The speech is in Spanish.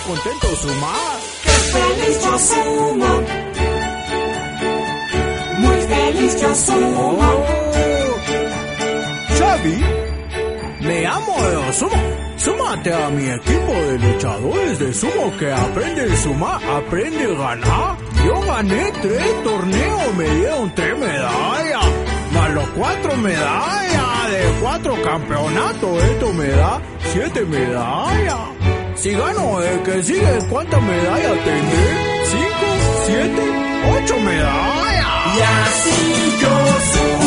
contento sumar. ¡Qué feliz yo sumo! Muy feliz yo sumo. Xavi, me amo de sumo. Súmate a mi equipo de luchadores de sumo que aprende a sumar, aprende a ganar. Yo gané 3 torneos, me dieron 3 medallas, más los 4 medallas de 4 campeonatos. Esto me da 7 medallas. Si gano el que sigue, ¿cuántas medallas tendré? 5, 7, 8 medallas. Y así yo sumo.